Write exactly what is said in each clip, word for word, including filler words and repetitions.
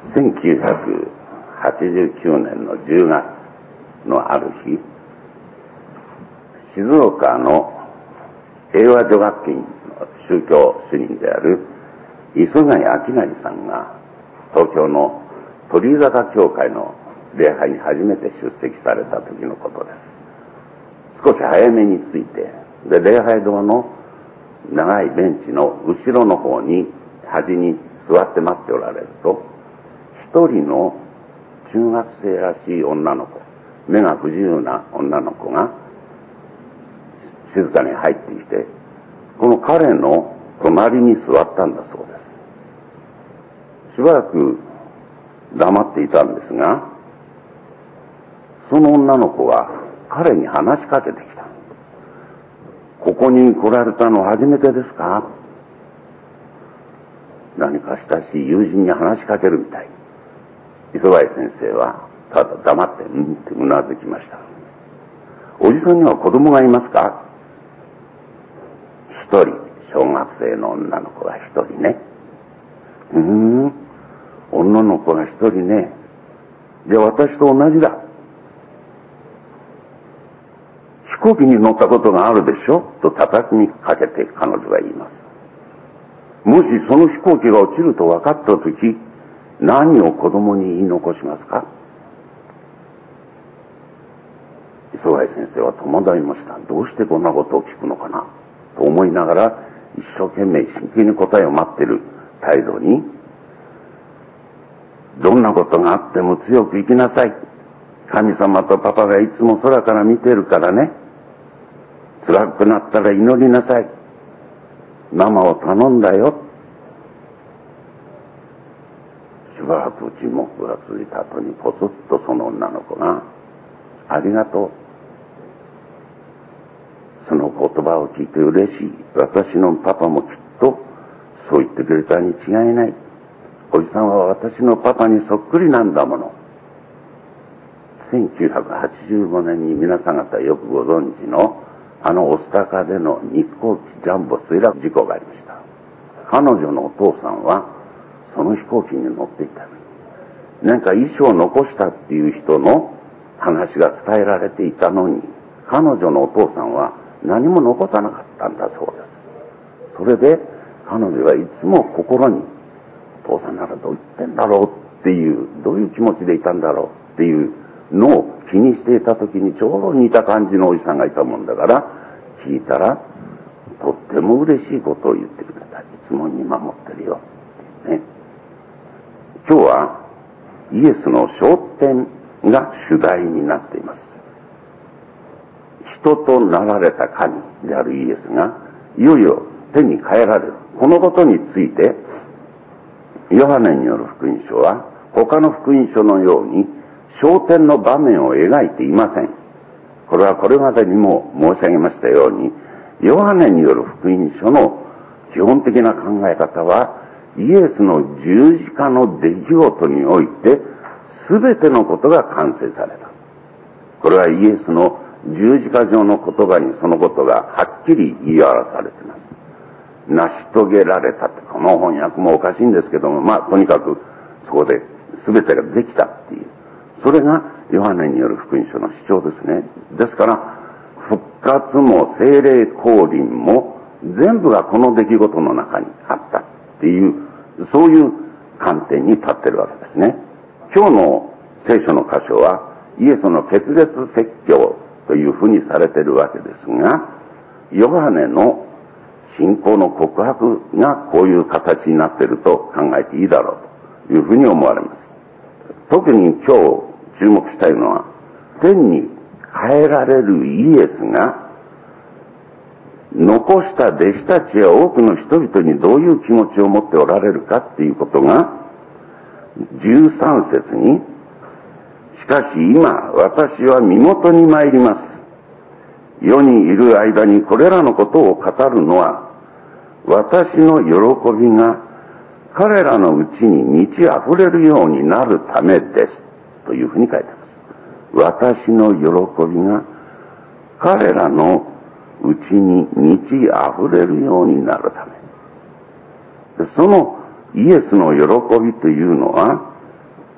せんきゅうひゃくはちじゅうきゅうねんのじゅうがつのある日、静岡の平和女学院の宗教主任である磯貝明成さんが東京の鳥居坂教会の礼拝に初めて出席された時のことです。少し早めに着いて、で礼拝堂の長いベンチの後ろの方に端に座って待っておられると、一人の中学生らしい女の子、目が不自由な女の子が静かに入ってきて、この彼の隣に座ったんだそうです。しばらく黙っていたんですが、その女の子が彼に話しかけてきた。ここに来られたの初めてですか？何か親しい友人に話しかけるみたい。磯貝先生はただ黙ってうんってうなずきました。おじさんには子供がいますか？一人、小学生の女の子が一人ね。うーん、女の子が一人ね。じゃあ私と同じだ。飛行機に乗ったことがあるでしょと叩きにかけて彼女は言います。もしその飛行機が落ちると分かったとき、何を子供に言い残しますか？磯貝先生は戸惑いました。どうしてこんなことを聞くのかなと思いながら、一生懸命真剣に答えを待っている態度に、どんなことがあっても強く生きなさい。神様とパパがいつも空から見てるからね。辛くなったら祈りなさい。ママを頼んだよ。しばらく沈黙が続いた後にポツッとその女の子が、ありがとう。その言葉を聞いて嬉しい。私のパパもきっとそう言ってくれたに違いない。おじさんは私のパパにそっくりなんだもの。せんきゅうひゃくはちじゅうごねんに皆さん方よくご存知のあの御巣鷹での日航機ジャンボ墜落事故がありました。彼女のお父さんはその飛行機に乗っていた。何か遺書を残したっていう人の話が伝えられていたのに、彼女のお父さんは何も残さなかったんだそうです。それで彼女はいつも心に、お父さんならどう言ってんだろうっていう、どういう気持ちでいたんだろうっていうのを気にしていた時にちょうど似た感じのおじさんがいたもんだから、聞いたらとっても嬉しいことを言ってくれた。いつも見守ってるよっていうね。今日はイエスの昇天が主題になっています。人となられた神であるイエスがいよいよ天に帰られる。このことについてヨハネによる福音書は他の福音書のように昇天の場面を描いていません。これはこれまでにも申し上げましたように、ヨハネによる福音書の基本的な考え方は、イエスの十字架の出来事において全てのことが完成された。これはイエスの十字架上の言葉にそのことがはっきり言い表されています。成し遂げられたって、この翻訳もおかしいんですけども、まあとにかくそこで全てができたっていう、それがヨハネによる福音書の主張ですね。ですから復活も聖霊降臨も全部がこの出来事の中にあったっていう、そういう観点に立ってるわけですね。今日の聖書の箇所はイエスの決別説教というふうにされているわけですが、ヨハネの信仰の告白がこういう形になっていると考えていいだろうというふうに思われます。特に今日注目したいのは、天に帰られるイエスが残した弟子たちや多くの人々にどういう気持ちを持っておられるかっていうことがじゅうさん節に、しかし今私は身元に参ります。世にいる間にこれらのことを語るのは、私の喜びが彼らのうちに満ち溢れるようになるためですというふうに書いてあります。私の喜びが彼らのうちに満ち溢れるようになるため。そのイエスの喜びというのは、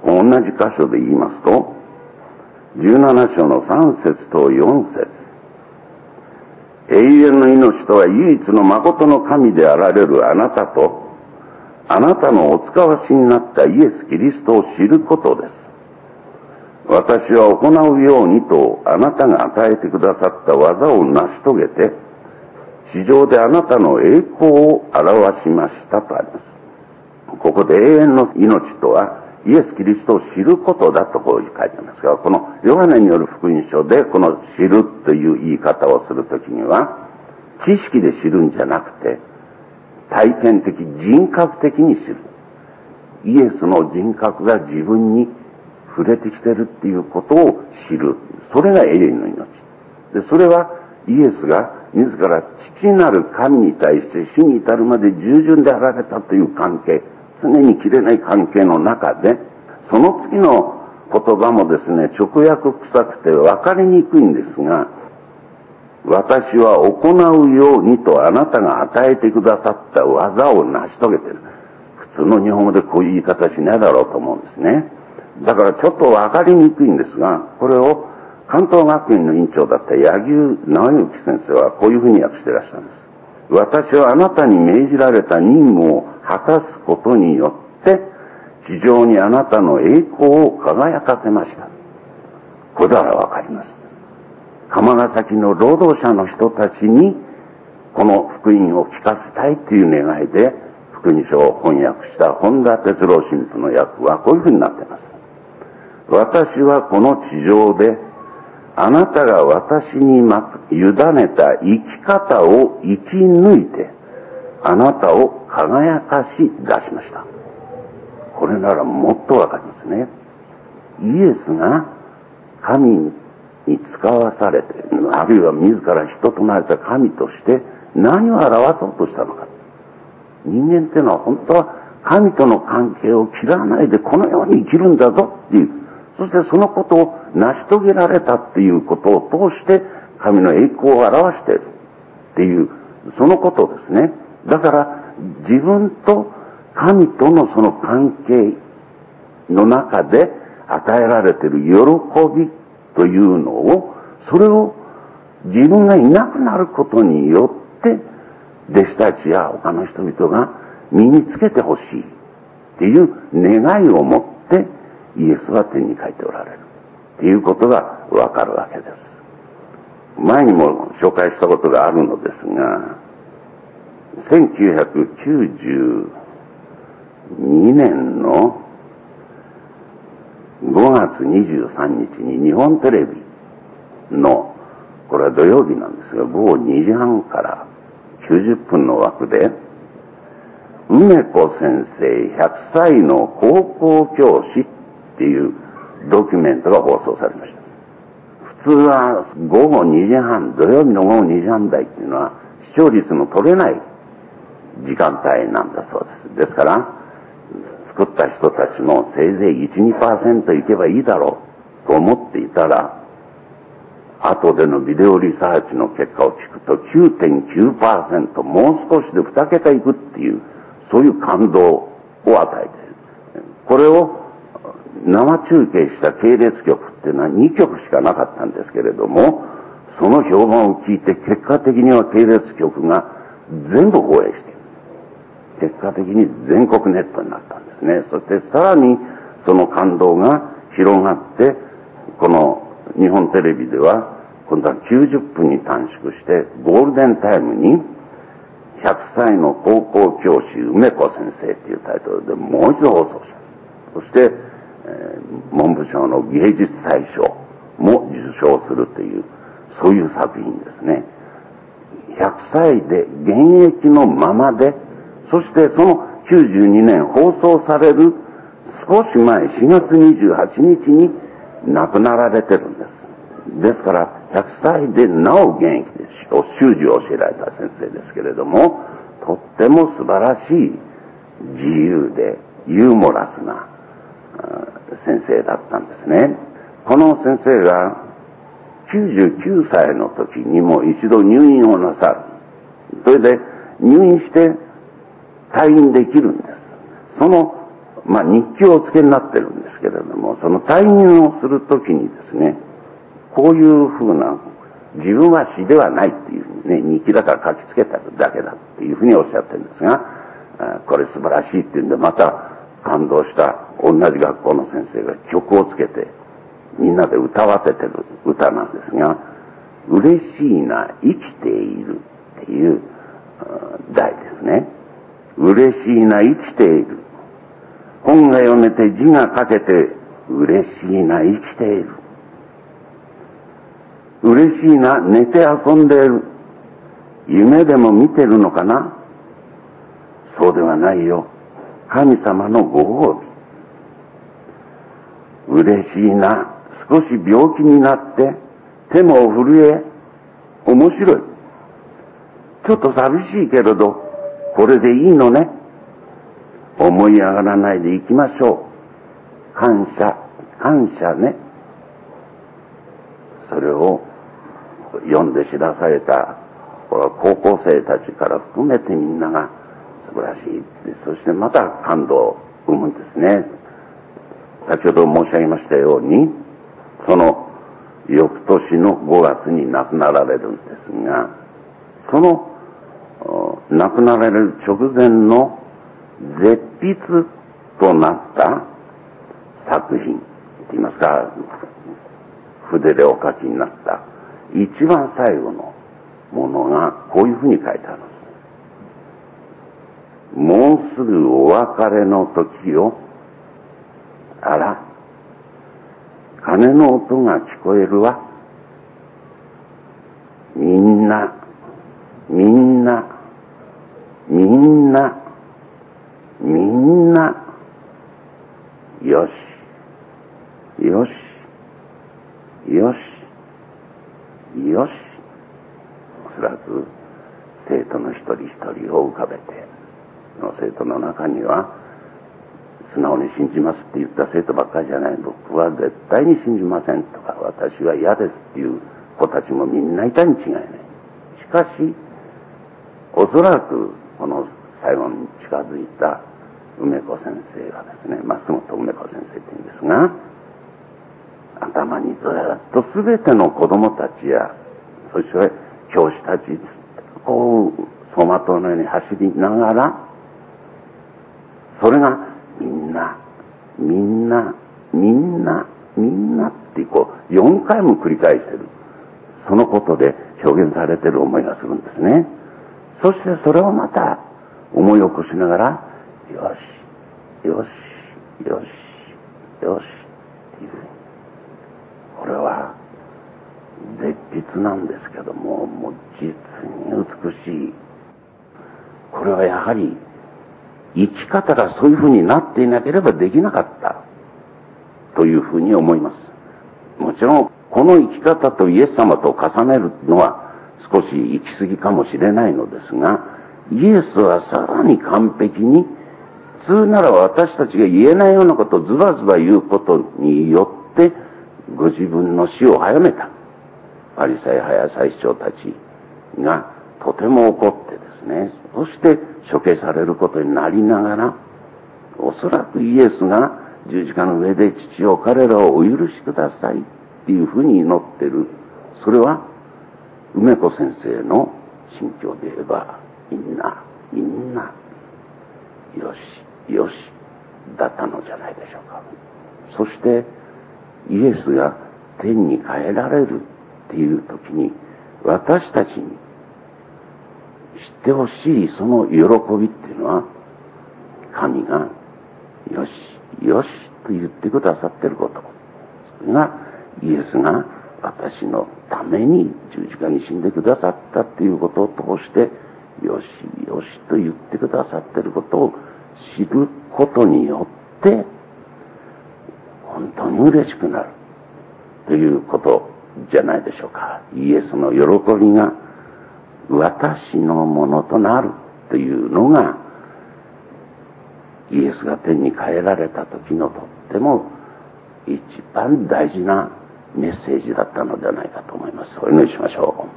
同じ箇所で言いますと、じゅうなな章のさん節とよん節、永遠の命とは唯一の誠の神であられるあなたと、あなたのお使わしになったイエス・キリストを知ることです。私は行うようにとあなたが与えてくださった技を成し遂げて、地上であなたの栄光を表しましたとあります。ここで永遠の命とはイエス・キリストを知ることだとこう書いてありますが、このヨハネによる福音書でこの知るという言い方をするときには、知識で知るんじゃなくて、体験的、人格的に知る。イエスの人格が自分に触れてきてるっていうことを知る。それが永遠の命。で、それはイエスが自ら父なる神に対して死に至るまで従順であられたという関係、常に切れない関係の中で、その次の言葉もですね、直訳臭くて分かりにくいんですが、私は行うようにとあなたが与えてくださった技を成し遂げている。普通の日本語でこういう言い方しないだろうと思うんですね。だからちょっと分かりにくいんですが、これを関東学院の院長だった柳生直之先生はこういうふうに訳していらっしゃるんです。私はあなたに命じられた任務を果たすことによって地上にあなたの栄光を輝かせました。これならわかります。釜ヶ崎の労働者の人たちにこの福音を聞かせたいという願いで福音書を翻訳した本田哲郎神父の訳はこういうふうになっています。私はこの地上であなたが私に委ねた生き方を生き抜いてあなたを輝かし出しました。これならもっとわかりますね。イエスが神に使わされて、あるいは自ら人となれた神として何を表そうとしたのか。人間っていうのは本当は神との関係を切らないでこのように生きるんだぞっていう、そしてそのことを成し遂げられたっていうことを通して神の栄光を表しているっていうそのことですね。だから自分と神とのその関係の中で与えられている喜びというのを、それを自分がいなくなることによって弟子たちや他の人々が身につけてほしいっていう願いを持ってイエスは天に帰っておられるっていうことがわかるわけです。前にも紹介したことがあるのですが、せんきゅうひゃくきゅうじゅうにねんのごがつにじゅうさんにちに日本テレビの、これは土曜日なんですが、ごごにじはんからきゅうじゅっぷんの枠で、梅子先生ひゃくさいの高校教師っていうドキュメントが放送されました。普通はごごにじはん、土曜日のごごにじはん台っていうのは視聴率の取れない時間帯なんだそうです。ですから、作った人たちもせいぜいいち、にパーセント いけばいいだろうと思っていたら、後でのビデオリサーチの結果を聞くと きゅうてんきゅうパーセント、もう少しでに桁いくっていう、そういう感動を与えている。これを生中継した系列局っていうのはにきょくしかなかったんですけれども、その評判を聞いて結果的には系列局が全部放映している。結果的に全国ネットになったんですね。そしてさらにその感動が広がって、この日本テレビでは今度はきゅうじゅっぷんに短縮してゴールデンタイムにひゃくさいの高校教師梅子先生っていうタイトルでもう一度放送した。そして、えー、文部省の芸術祭賞も受賞するという、そういう作品ですね。ひゃくさいで現役のままで、そしてそのきゅうじゅうにねん放送される少し前しがつにじゅうはちにちに亡くなられてるんです。ですからひゃくさいでなお現役で習字を教えられた先生ですけれども、とっても素晴らしい自由でユーモラスな先生だったんですね。この先生がきゅうじゅうきゅうさいの時にも一度入院をなさる。それで入院して退院できるんです。そのまあ日記をお付けになってるんですけれども、その退任をするときにですね、こういうふうな、自分は死ではないっていうふうにね、日記だから書きつけただけだっていうふうにおっしゃってるんですが、これ素晴らしいっていうんで、また感動した同じ学校の先生が曲をつけて、みんなで歌わせてる歌なんですが、嬉しいな、生きているっていう題ですね。嬉しいな、生きている。本が読めて字が書けて、嬉しいな、生きている。嬉しいな、寝て遊んでいる。夢でも見てるのかな？そうではないよ。神様のご褒美。嬉しいな、少し病気になって、手も震え、面白い。ちょっと寂しいけれど、これでいいのね。思い上がらないでいきましょう。感謝、感謝ね。それを読んで知らされた、これは高校生たちから含めてみんなが素晴らしい。そしてまた感動を生むんですね。先ほど申し上げましたように、その翌年のごがつに亡くなられるんですが、その亡くなられる直前の絶筆となった作品と言いますか、筆でお書きになった一番最後のものがこういうふうに書いてあるんです。もうすぐお別れの時よ。あら、鐘の音が聞こえるわ。みんな、みんな、みんな、みんな、よし、よし、よし、よし。おそらく生徒の一人一人を浮かべて、その生徒の中には、素直に信じますって言った生徒ばっかりじゃない。僕は絶対に信じませんとか、私は嫌ですっていう子たちもみんないたに違いない。しかし、おそらくこの最後に近づいた梅子先生がですね、松本梅子先生って言うんですが、頭にずっとすべての子供たちや、そして教師たち、こう、走馬灯のように走りながら、それがみんな、みんな、みんな、みんなってこう、よんかいも繰り返してる。そのことで表現されている思いがするんですね。そしてそれをまた思い起こしながら、よし、よし、よし、よし、っていう。これは絶筆なんですけども、もう実に美しい。これはやはり生き方がそういうふうになっていなければできなかったというふうに思います。もちろんこの生き方とイエス様と重ねるのは少し行き過ぎかもしれないのですが、イエスはさらに完璧に、普通なら私たちが言えないようなことをズバズバ言うことによってご自分の死を早めた。パリサイ派や祭司長たちがとても怒ってですね、そして処刑されることになりながら、おそらくイエスが十字架の上で父よ彼らをお許しくださいっていうふうに祈ってる。それは梅子先生の心境で言えば、みんなみんなよしよしだったのじゃないでしょうか。そしてイエスが天に帰られるっていう時に、私たちに知ってほしいその喜びっていうのは、神がよしよしと言ってくださっていること、それがイエスが私のために十字架に死んでくださったっていうことを通して、よしよしと言ってくださっていることを知ることによって本当に嬉しくなるということじゃないでしょうか。イエスの喜びが私のものとなるというのが、イエスが天に帰られた時のとっても一番大事なメッセージだったのではないかと思います。お祈りしましょ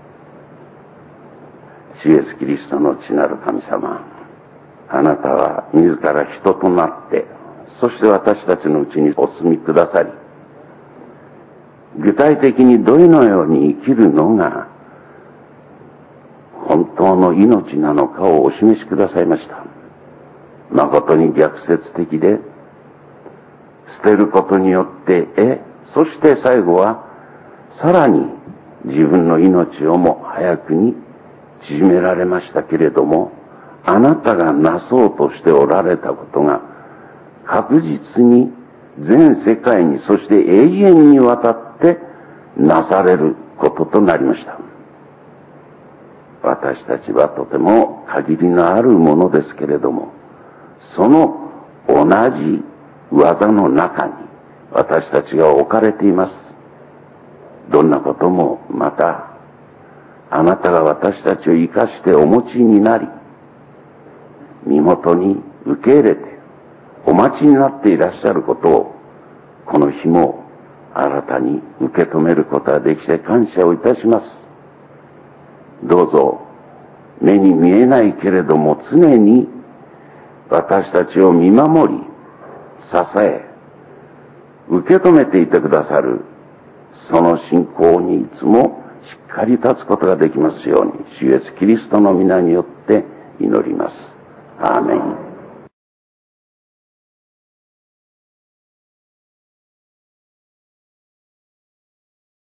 う。主イエスキリストの父なる神様、あなたは自ら人となってそして私たちのうちにお住みくださり、具体的にどのように生きるのが本当の命なのかをお示しくださいました。誠に逆説的で、捨てることによって得、そして最後はさらに自分の命をも早くに縮められましたけれども、あなたがなそうとしておられたことが確実に全世界に、そして永遠にわたってなされることとなりました。私たちはとても限りのあるものですけれども、その同じ技の中に私たちが置かれています。どんなこともまたあなたが私たちを生かしてお持ちになり、身元に受け入れてお待ちになっていらっしゃることを、この日も新たに受け止めることができて感謝をいたします。どうぞ目に見えないけれども常に私たちを見守り、支え、受け止めていてくださる、その信仰にいつもしっかり立つことができますように、主イエスキリストの皆によって